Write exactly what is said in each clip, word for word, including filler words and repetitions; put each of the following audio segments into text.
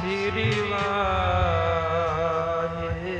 श्री वाहे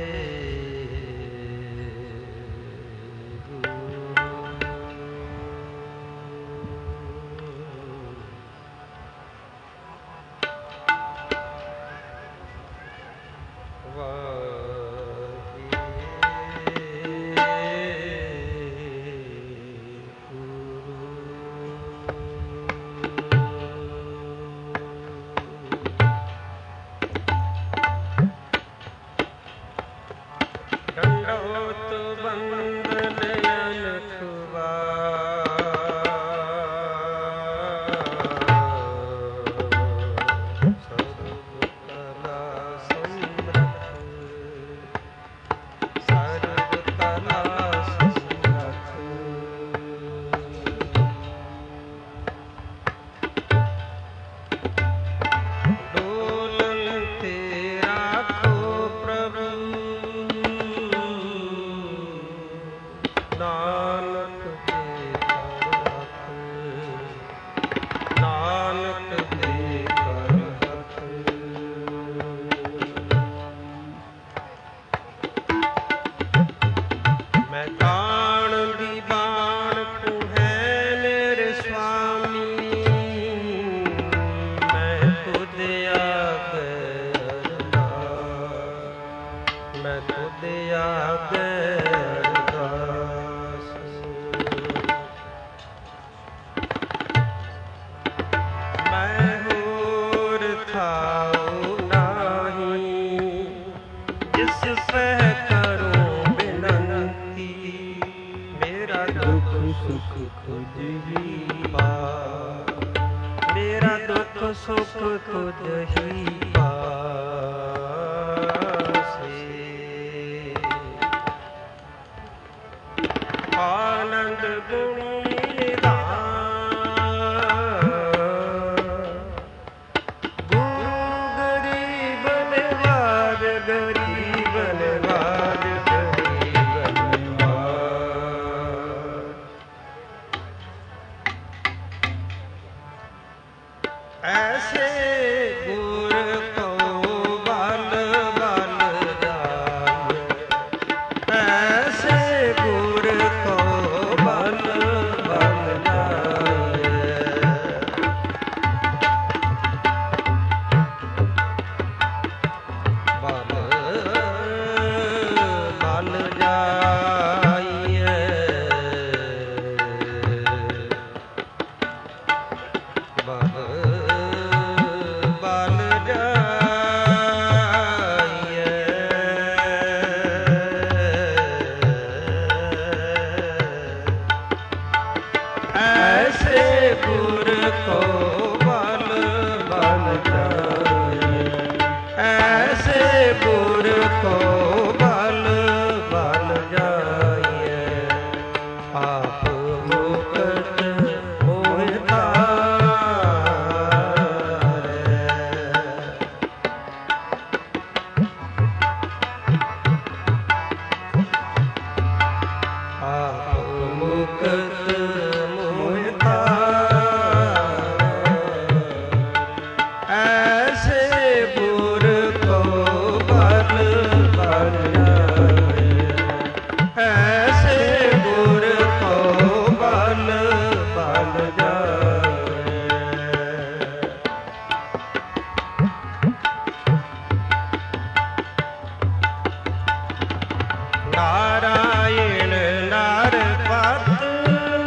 नारायण नार पात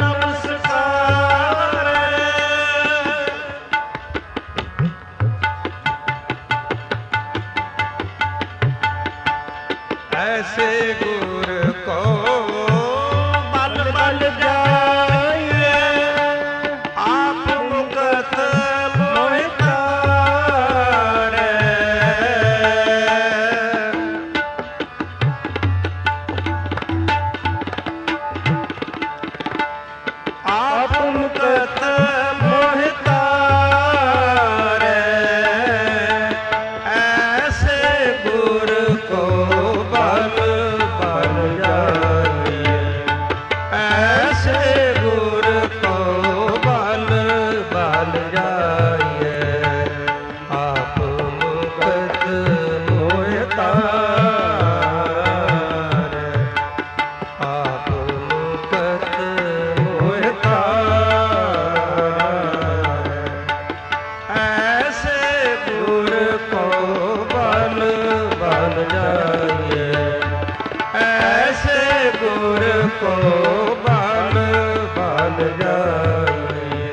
को बाल बाल जाइए।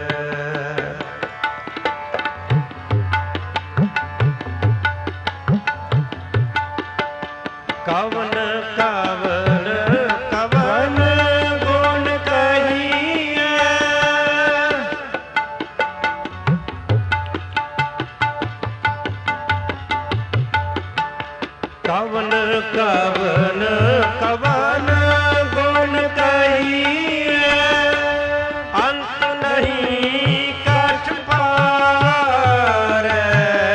कवन कवन कवन गुण कहिए, कवन कवन कवन गुण कहिए, अंत नहीं कछ पारै।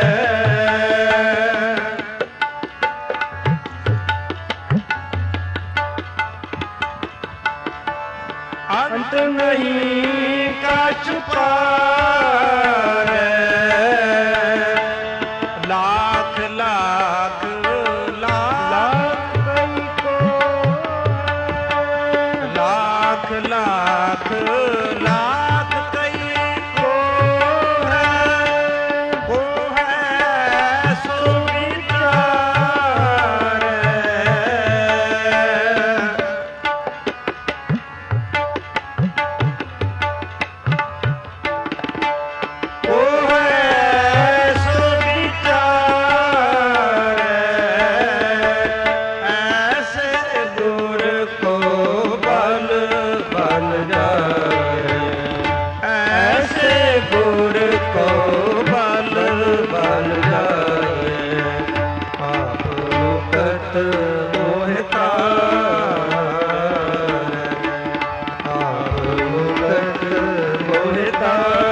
अंत नहीं कछ पारै, लाख लाख लाख कई को, लाख लाख लाख कई को है, वो है सो विचारै। वो है सो विचारै, ऐसे गुर को बल बल जाए, ऐसे गुर को बल बल जाए। आप मुकत मोहिता, आप मुकत मोहिता,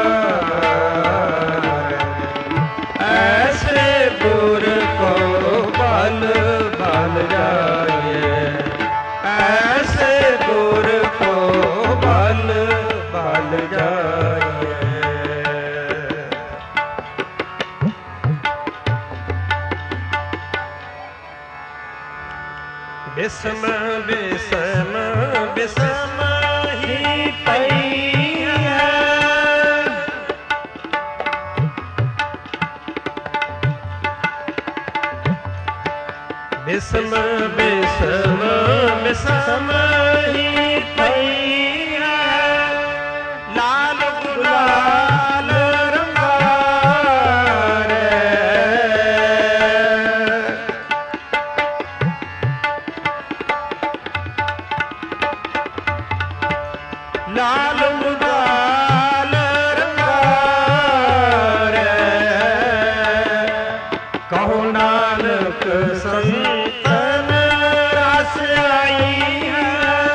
ऐसे गुर को बल बल जाए, ऐसे गुर को बल बल जाए। बिसम बिसम बिसम ही पई है, बिसम बिसम बिसम ही पई है, लाल गुलाल रंगारै। लाल गुलाल रंगारै, कहो नानक संतन रस आई है।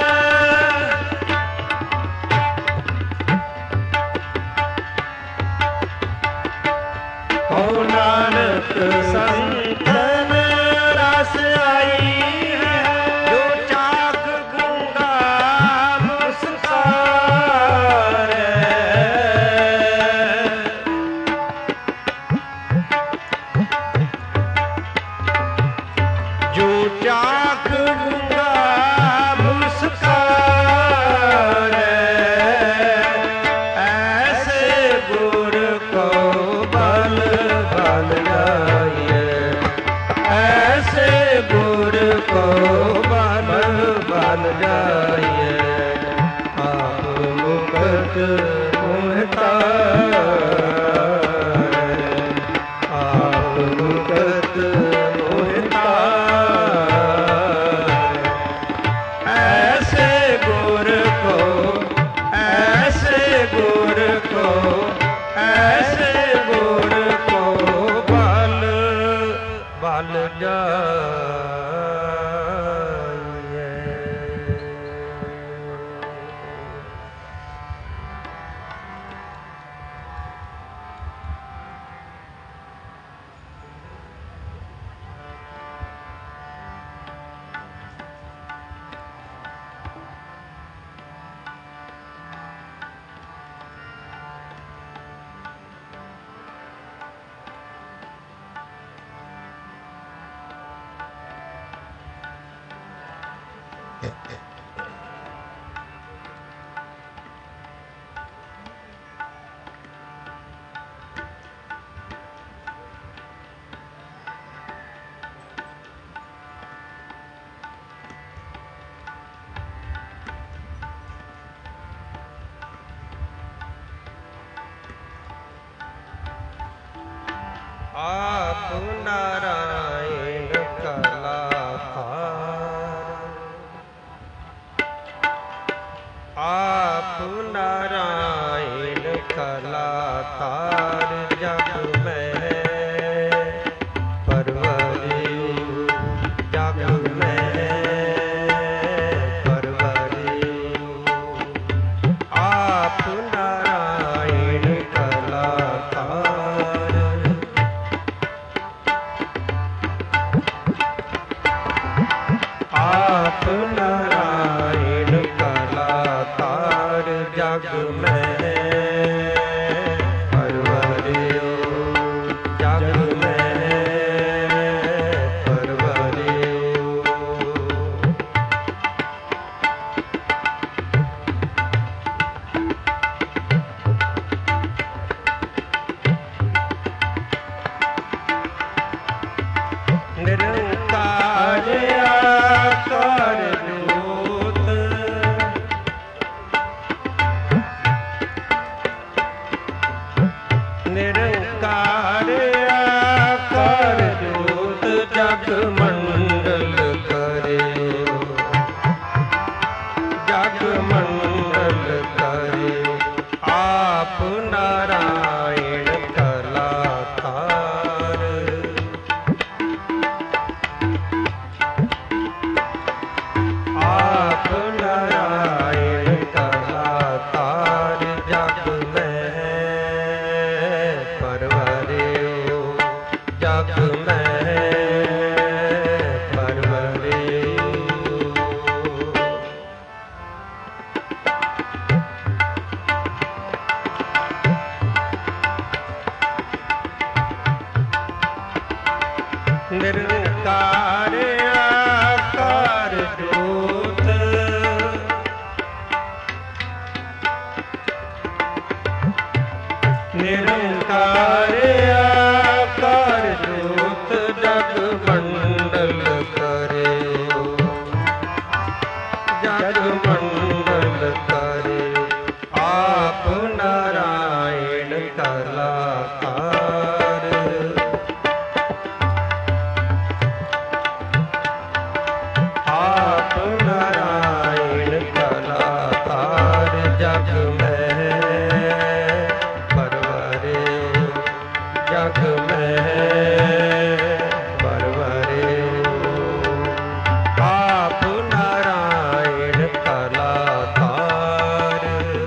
कहो नानक संतन रस आई है, जो चाख गूंगा मुस्कारै। जो चाख गूंगा मुस्कारै, ऐसे गुर को बल बल जाइए, ऐसे गुर को बल बल जाइए। आप मुकत मोहिता, आप मुकत मोहिता, ऐसे गुर को, ऐसे गुर को, ऐसे गुर को बल बल जाइए। आप नारायण कलाकार जग में परवरियो, जग में परवरियो। आप नारायण कलाकार, आप नारायण कलाकार जग में परवरियो, जग में परवरियो। निरंकार आकार ज्योत, निरंकार आकार ज्योत जग मंडल करे, जग मंडल करे। आप नारायण कलाकार, आप नारायण कलाकार जग में परवरियो, जग में परवरियो। निरंकार आकार ज्योत, निरंकार आकार ज्योत जग मंडल करे, जग मंडल करे। आप नारायण कलाकार, आप नारायण कलाकार जग में परवरियो, जग में परवरियो। आप नारायण कलाकार,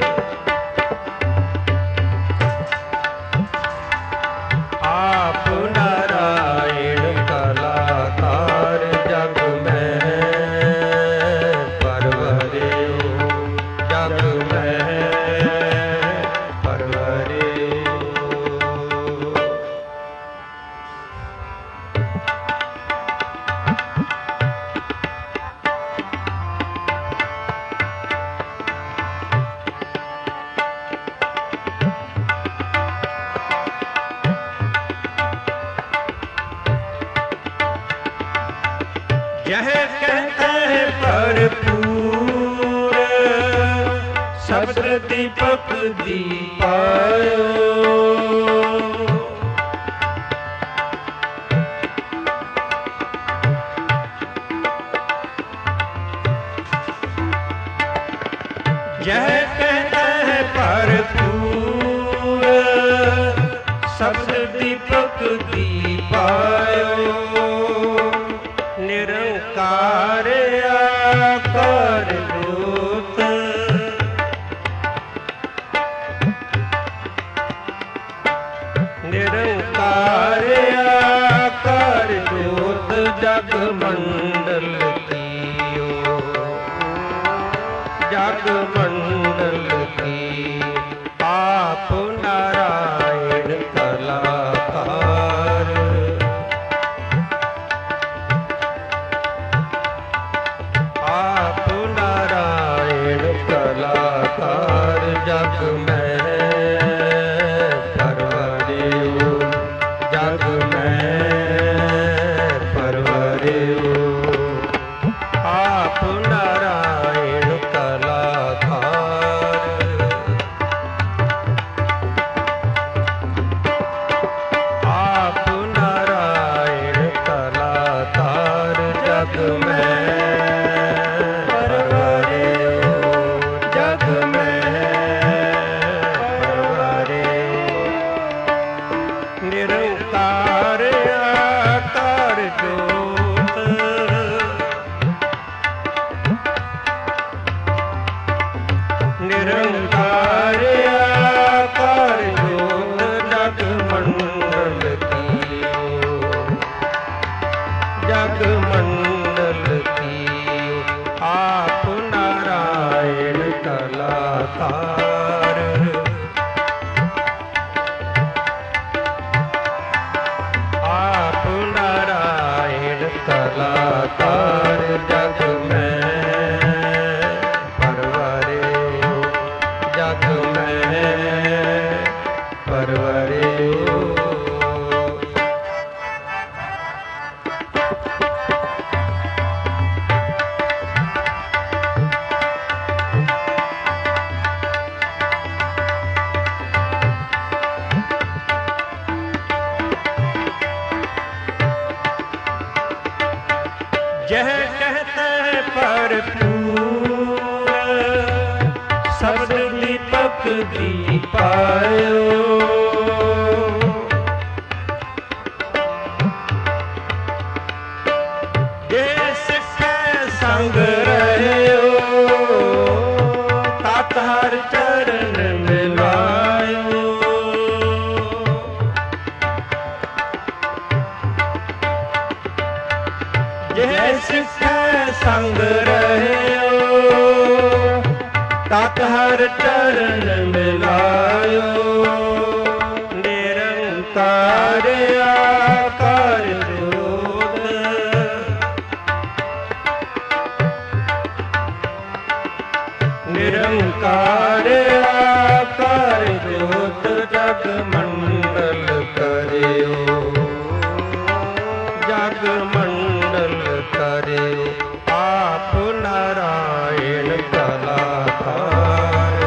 आप नारायण कलाकार जग में परवरियो, जग में परवरियो। यह कहते हैं भरपूर शब्द दीपक दीपायो, यह कहते हैं भरपूर शब्द दीपक दीपायो। निरंकार आकार ज्योत, निरंकार आकार ज्योत जग मंडल कियो, जग मंडल की। आप नारायण कलाकार, आप नारायण कलाकार जग में परवरियो, जग में परवरियो। आप नारायण कलाकार, आप नारायण कलाकार जग में परवरियो, जग निरंकार आकार जोत जग मंडल कीयो, जग मंडल कीयो। आप नारायण कलाकार, आप नारायण कलाकार जग में परवरे हो, जग में परवरे हो। यह कहते भरपूर शब्द दीपक दीपायो, देश के संग रहो तात हर चरण मिलायो। जिसके संग रहे हो तात हर चरण मिलायो। निरंकार आकार जोत, निरंकार आकार जोत जग मंडल करियो, जग मंडल करे। आप नारायण कलाकार,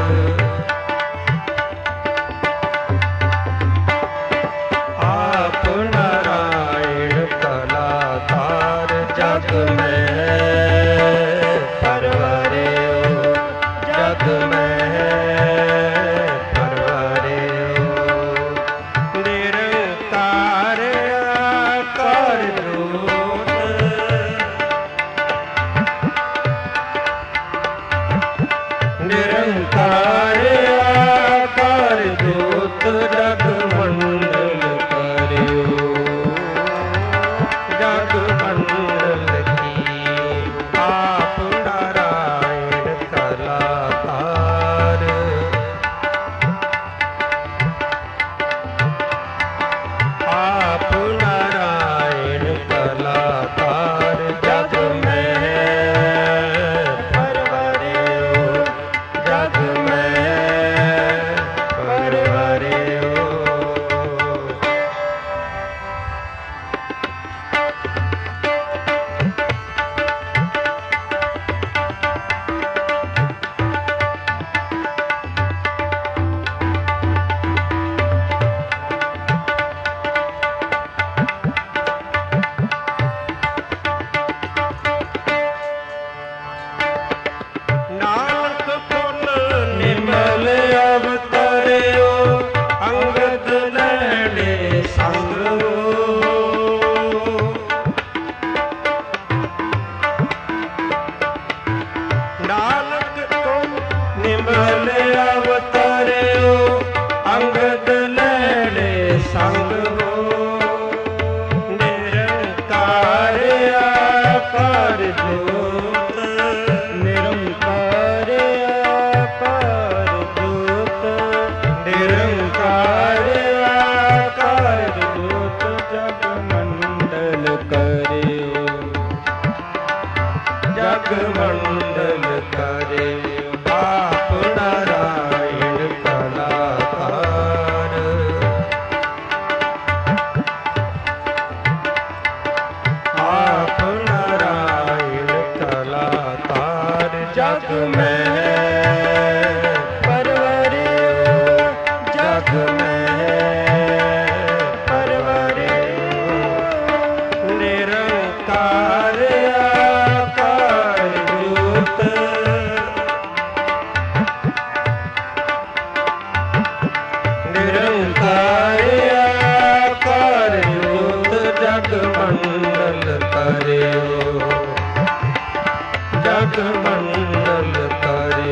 आप नारायण कलाकार जग में परवरे हो, जग में परवरे हो। निरंकार आकार जोत, निरंकार आकार जोत जग मंडल करियो, जग मंडल कीयो। आप नारायण कलाकार, आप नारायण कलाकार जग में परवरे हो, जग में परवरे हो। नानक पुन निर्मल अवतरियो, अंगद लैणे संग हो। नानक पुन निर्मल अवतरियो, अंगद लैणे संग हो। निरंकार आकार जोत, निरंकार आकार जोत, निरंकार आकार जोत जग मंडल करियो, जग मंडल करियो। आप नारायण कलाकार, आप नारायण कलाकार जग में परवरे हो, जग में परवरे हो। निरंकार आकार जोत, निरंकार आकार जोत जग मंडल करियो, जग मंडल करियो।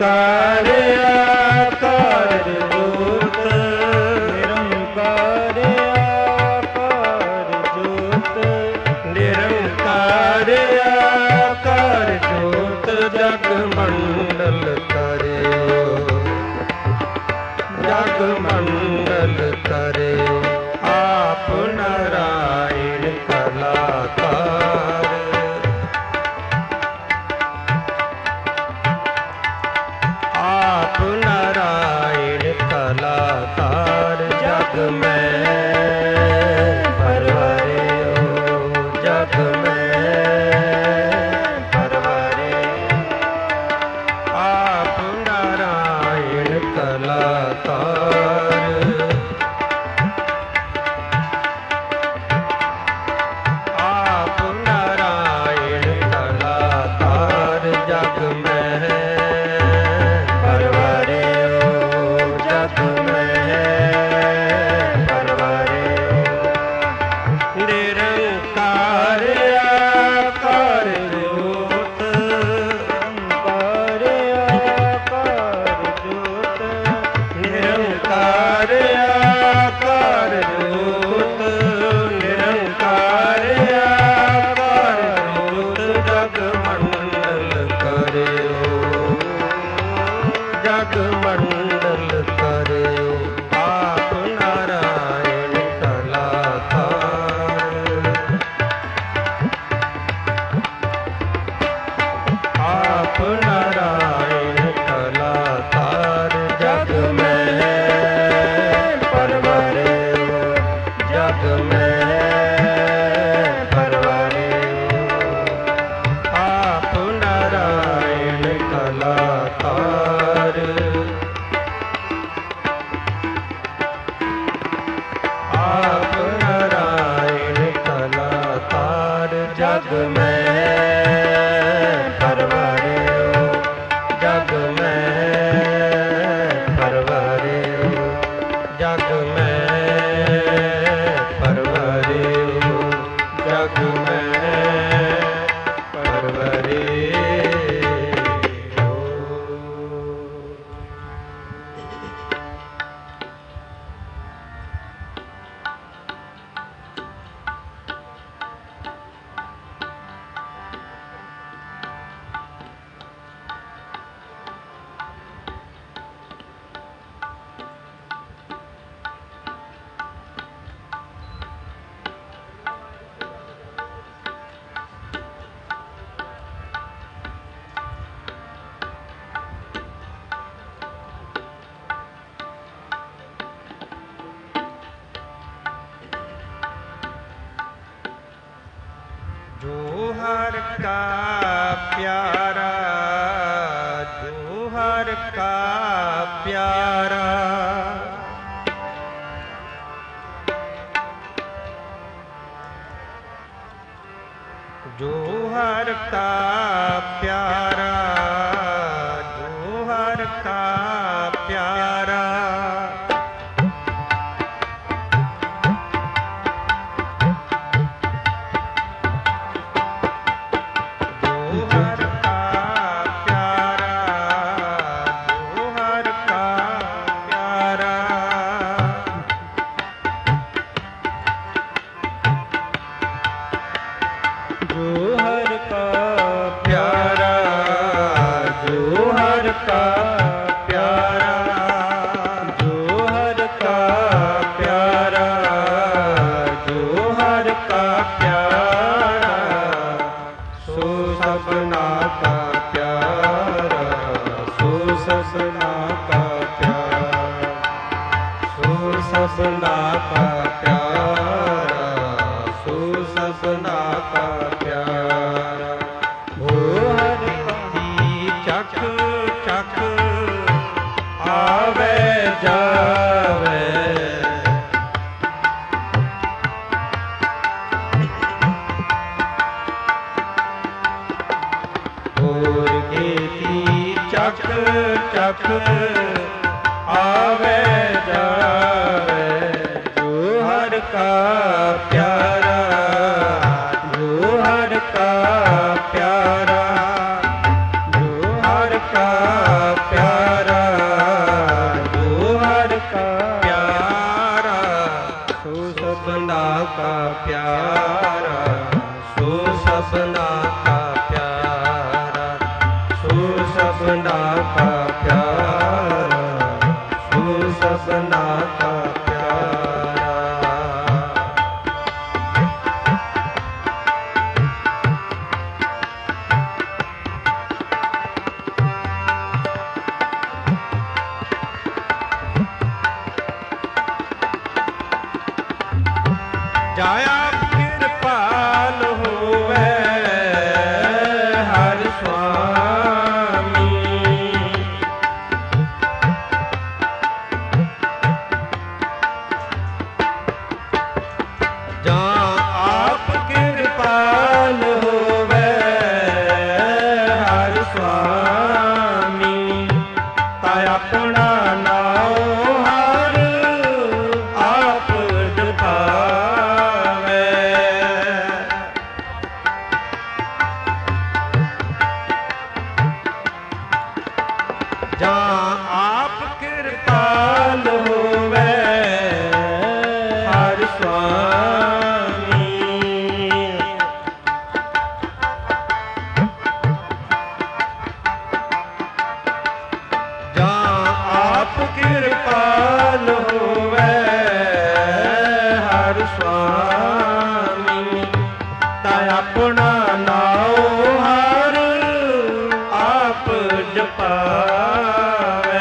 ਨਿਰੰਕਾਰ ਆਕਾਰ ਜੋਤ ਨਿਰੰਕਾਰ ਆਕਾਰ ਜੋਤ ਨਿਰੰਕਾਰ ਆਕਾਰ ਜੋਤ ਜਗ ਮੰਡਲ ਤਰਿਓ ਜਗ ਮੰਡਲ ਤਰਿਓ ਆਪ ਨਾਰਾਇਣ ਕਲਾਕਾਰ ਆਪ ਨਾਰਾਇਣ ਕਲਾਕਾਰ ਜਗ ਮੈਂ ਪਰਵਾਰਿਓ ਜਗ ਮੈਂ ਪਰਵਾਰਿਓ ਆਪ ਨਾਰਾਇਣ ਕਲਾਕਾਰ ਆਪ ਨਾਰਾਇਣ ਕਲਾਕਾਰ ਜਗ ਮੈਂ ਪਰਵਾਰਿਓ ਜਗ ਮੈਂ ਪਰਵਾਰਿਓ ਨਿਰੰਕਾਰ ਆਕਾਰ ਜੋਤ ਨਿਰੰਕਾਰ ਆਕਾਰ ਜੋਤ ਨਿਰੰਕਾਰ ਆਕਾਰ ਜੋਤ ਨਿਰੰਕਾਰ ਆਕਾਰ ਜੋਤ ਜਗ ਮੰਡਲ ਕਰਿਓ ਜਗ ਮੰਡਲ ਕਰਿਓ ਆਪ ਨਾਰਾਇਣ ਕਲਾਕਾਰ ਆਪ ਨਾਰਾਇਣ ਕਲਾਕਾਰ ਜਗ ਮੈਂ ਪਰਵਾਰਿਓ ਜਗ ਮੈਂ ਪਰਵਾਰਿਓ ਆਪ ਨਾਰਾਇਣ ਕਲਾਕਾਰ ਆਪ ਨਾਰਾਇਣ ਕਲਾਕਾਰ ਜਗ ਮੈਂ ਪਰਵਾਰਿਓ ਜਗ ਮੈਂ ਪਰਵਾਰਿਓ ਜਗ ਮੈਂ ਪਰਵਾਰਿਓ ਜਗ ਮੈਂ ਪਰਵਾਰਿਓ ਜੋ ਹਰ ਕਾ ਪਿਆਰਾ ਜੋ ਹਰ ਕਾ ਪਿਆਰਾ ਜੋ ਹਰ ਕਾ ਪਿਆਰਾ ਜੋ ਹਰ ਕਾ ਪਿਆਰਾ ਜੋ ਹਰ ਕਾ ਪਿਆਰਾ ਜੋ ਹਰ ਕਾ ਪਿਆਰਾ ਜੋ ਹਰ ਕਾ ਪਿਆਰਾ ਜੋ ਹਰ ਕਾ ਪਿਆਰਾ ਸੋ ਸਭਨਾ ਕਾ ਪਿਆਰਾ ਸੋ ਸਭਨਾ ਕਾ ਪਿਆਰਾ ਸੋ ਸਭਨਾ ਕਾ ਪਿਆਰਾ ਸੋ ਸਭਨਾ ਕਾ ਪਿਆਰਾ ਹੋ ਹਰਿ ਦੀ ਚੱਕ ਚੱਕ ਆਵੇ ਜਾਵੇ ਹੋਰ ਕੀਤੀ ਚੱਕ ਚੱਕ ਆਵੇ ਜਾਵੇ ਜੋ ਹਰ ਕਾ ਪਿਆਰਾ ਜੋ ਹਰ ਕਾ ਪਿਆਰਾ ਜੋ ਹਰ ਕਾ ਪਿਆਰਾ, ਜੋ ਹਰ ਕਾ ਪਿਆਰਾ, ਸੋ ਸਭਨਾ ਕਾ ਪਿਆਰਾ, ਸੋ ਸਭਨਾ ਕਾ ਪਿਆਰਾ, ਸੋ ਸਭਨਾ ਕਾ ਪਿਆਰਾ, ਸੋ ਸਭਨਾ ਕਾ ਪਿਆਰਾ। ਜਾਇਆ ਕਿਰਪਾਲ ਹੋਵੇ ਹਰਿ ਸੁਆਮੀ, ਜਾਂ ਆਪ ਕਿਰਪਾਲ ਹੋਵੇ ਹਰਿ ਸੁਆਮੀ, ਤਾ ਆਪਣਾ ਨਾਉ ਹਰ ਆਪ ਜਪਾਵੇ। ਜਾਂ ਆਪ ਕਿਰਪਾਲ ਹੋਵੇ ਹਰਿ ਸੁਆਮੀ, ਜਾਂ ਆਪ ਕਿਰਪਾਲ ਹੋਵੇ ਹਰਿ ਸੁਆਮੀ, ਤਾ ਆਪਣਾ ਨਾਉ ਹਰ ਆਪ ਜਪਾਵੇ।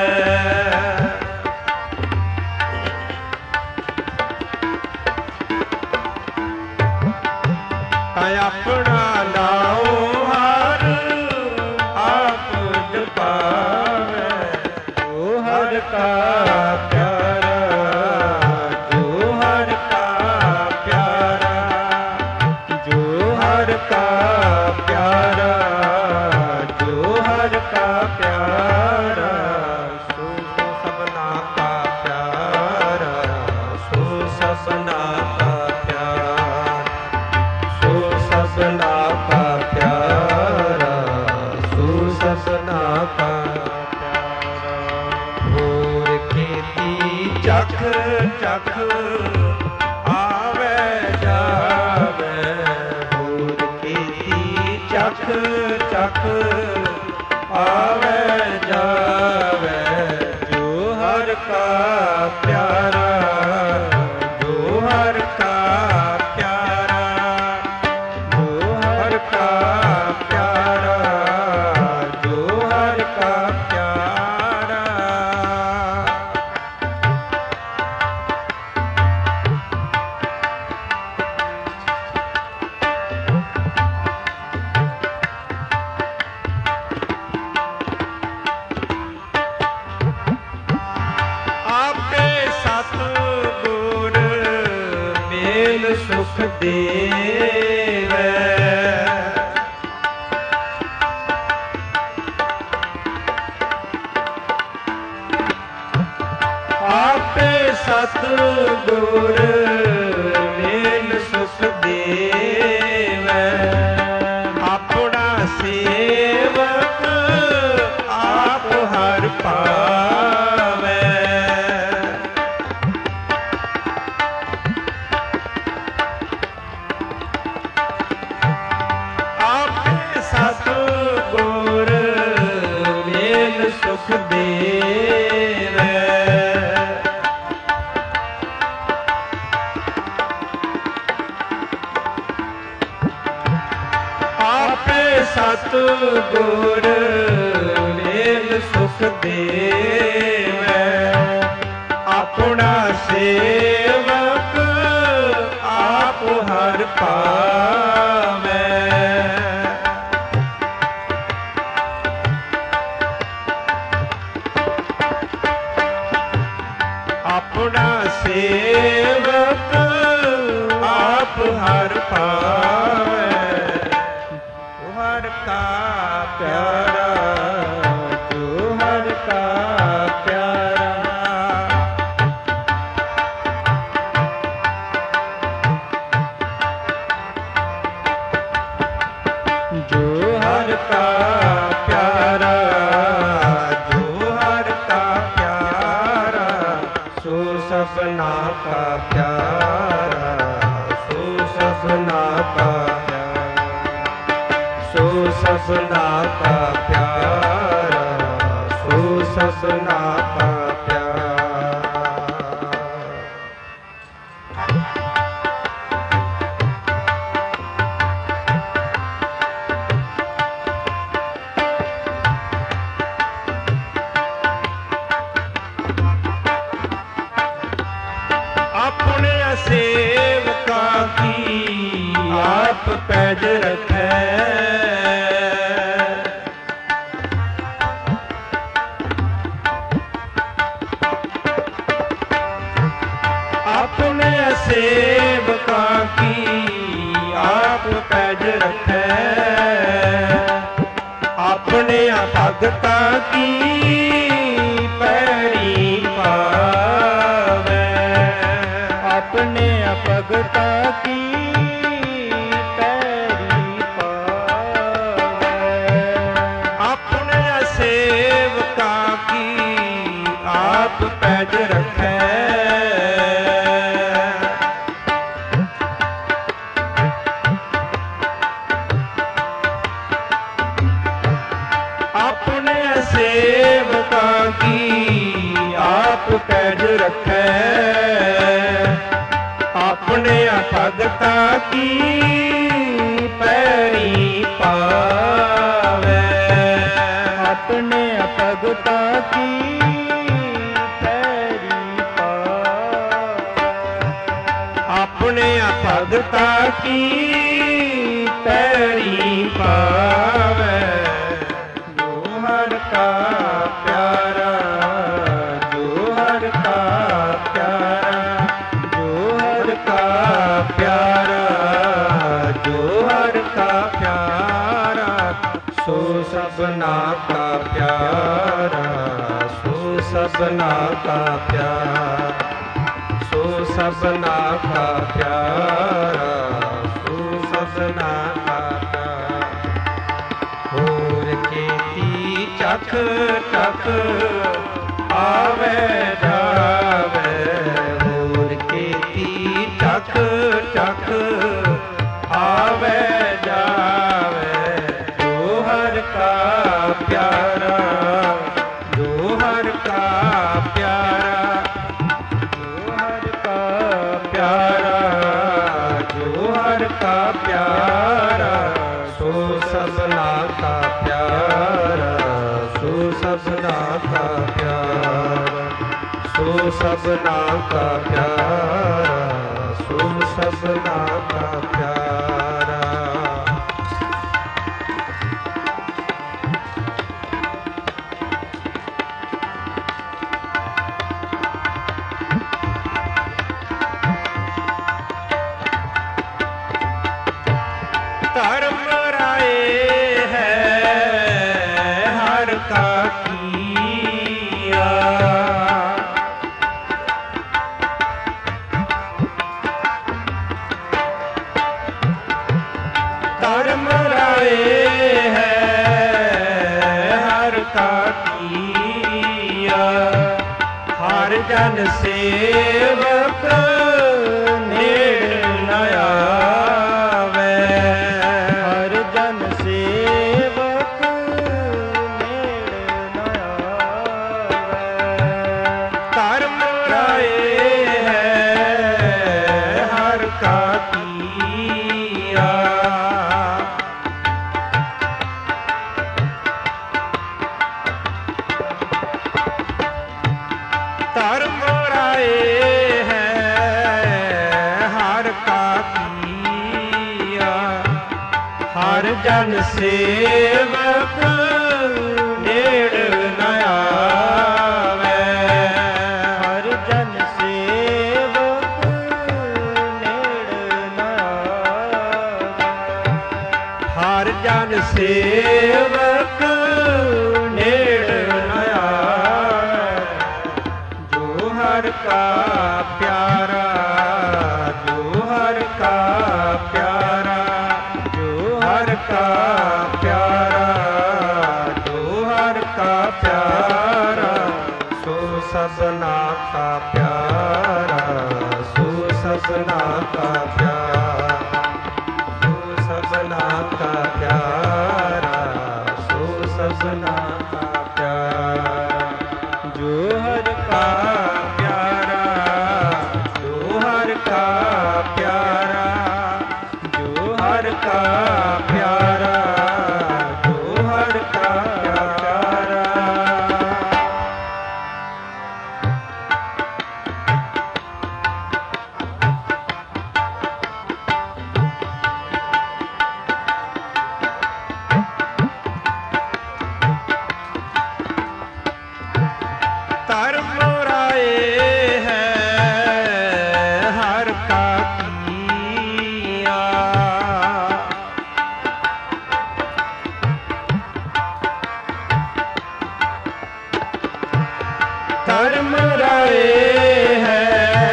ਤਾ ਆਪਣਾ ਨਾਉ ਹਰ ਆਪ ਜਪਾਵੇ। ਜੋ ਹਰ ਕਾ ਪਿਆਰਾ, ਜੋ ਹਰ ਕਾ ਪਿਆਰਾ, ਜੋ ਹਰ ਕਾ ਪਿਆਰਾ, ਜੋ ਹਰ ਕਾ ਪਿਆਰਾ, ਸੋ ਸਭਨਾ ਕਾ ਪਿਆਰਾ, ਸੋ ਸਭਨਾ ਕਾ ਪਿਆਰਾ, ਸੋ ਸਭਨਾ ਕਾ ਪਿਆਰਾ, ਸੋ ਸਭਨਾ ਕਾ ਪਿਆਰਾ। ਹੋਰ ਕੀਤੀ ਚਖ ਚਖ ਆਵੇ ਜਾਵੇ, ਹੋਰ ਕੀਤੀ ਚਖ ਚਖ ਆਵੇ ਜਾਵੇ, ਜੋ ਹਰ ਕਾ ਪਿਆਰਾ, ਜੋ ਹਰ ਕਾ ਪਿਆਰਾ, ਜੋ ਹਰ ਕਾ ਪਿਆਰਾ, ਜੋ ਹਰ ਕਾ ਪਿਆਰਾ। ਆਪੇ ਸਤਿਗੁਰ ਮੇਲ ਸੁਖ ਦੇਵੈ, ਆਪੇ ਸਤਿਗੁਰ ਮੇਲ ਸੁਖ ਦੇਵੈ, ਆਪਣਾ ਸੇਵਕ ਆਪ ਹਰ ਪਾਵੈ। ਆਪੇ ਸਤਿਗੁਰ ਮੇਲ ਸੁਖ ਦੇਵੈ, ਆਪੇ ਸਤਿਗੁਰ ਮੇਲ ਸੁਖ ਦੇਵੈ, ਆਪਣਾ ਸੇਵਕ ਆਪ ਹਰ ਪਾਵੈ। ਆਪਣਾ ਸੇਵਕ ਆਪ ਹਰ ਪਾਵੈ। ਹਰ ਕਾ ਪਿਆਰਾ, ਜੋ ਹਰ ਕਾ का प्यारा, सो सबना का प्यारा, सो सबना का प्यारा, सो सबना का प्यारा। अपने सेवका की आप पैज रखे, अपने सेवका की आप पैज रखे, अपने भगता की पैरी पावे, अपने भगता की पैरी पावे, अपने सेवका की आप पैज रखे, अपने सेवका की आप पैज रखे, अपने भगता की पैरी पावे, अपने भगता की पैरी पावे, अपने भगता की पैरी पावे। जो हर का प्यारा, जो हर का प्यारा, जो हर का प्यारा, जो हर का प्यारा, सो सबना का प्यारा, सो सबना का प्यारा, सो सबना का प्यारा, सो सबना का प्यारा। होर खेती चख चख आवे जावे, होर खेती चख चख आवे जावे, जो हर का प्यारा, जो हर का प्यारा, जो हर का प्यारा, जो हर का प्यारा, सो सबना का प्यारा, सो सबना का प्यारा, सो सबना का प्यारा, सो सबना का प्यारा। धर्म राय है हर का किया, धर्म राय है हर का किया, हर जन सेवक नेड़ न आवे, हर जन सेवक नेड़ न आवे, धर्म राय है हर का किया, धर्म राय है हर का किया, हर जन सेवक नेड़ न आवे, हर जन सेवक नेड़ न आवे, हर जन सेवक नेड़ न आवे, जो हर का प्यारा, जो हर का प्यारा, जो हर का प्यारा, जो हर का प्यारा, सो सबना का प्यारा, सबना का प्यारा, सो सबना का प्यारा, सो सबना का प्यारा, जो हर का प्यारा, जो हर का प्यारा, जो हर का प्यारा, जो हर का प्यारा। धर्म राये है हर का किया, धर्म राये है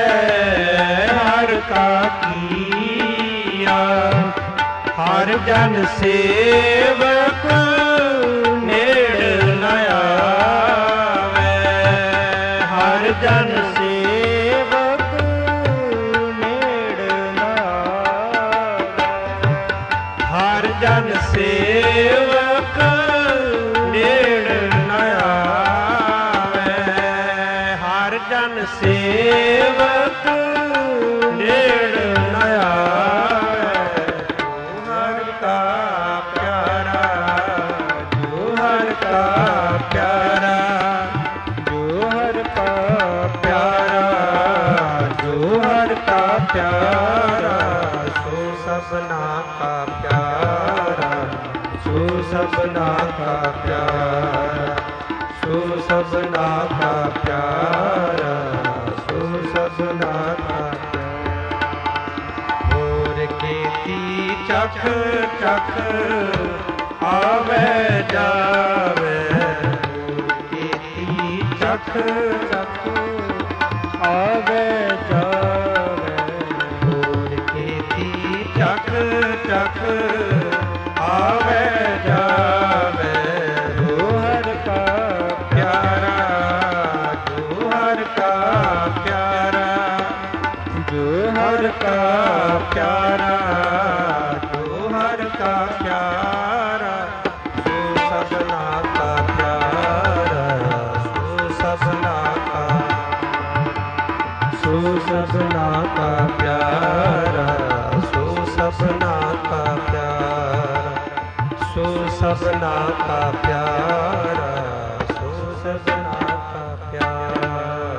हर का किया, हर जन सेवक नेड़ न आवे, हर जन सेवक नेड़ न आवे, हर जन सेवक नेड़ न आवे, हर जन सेवक नेड़ न आवे, जो हर का प्यारा, जो हर का प्यारा, जो हर का प्यारा, जो हर का प्यारा, सो सबना का प्यारा, सो सबना का प्यारा, सो सबना का प्यारा, सो सबना का प्यारा। और खेती चख चख आवे जावे, और खेती चख चख आवे जावे, और खेती चख चख आवे जावे, जो हर का प्यारा, जो हर का प्यारा, जो हर हर का का प्यारा, जो हर का प्यारा, सो सबना का प्यारा, सो सबना का, सो सबना का प्यारा, सो सबना का प्यारा, सो सबना का प्यारा, सो सबना का प्यारा।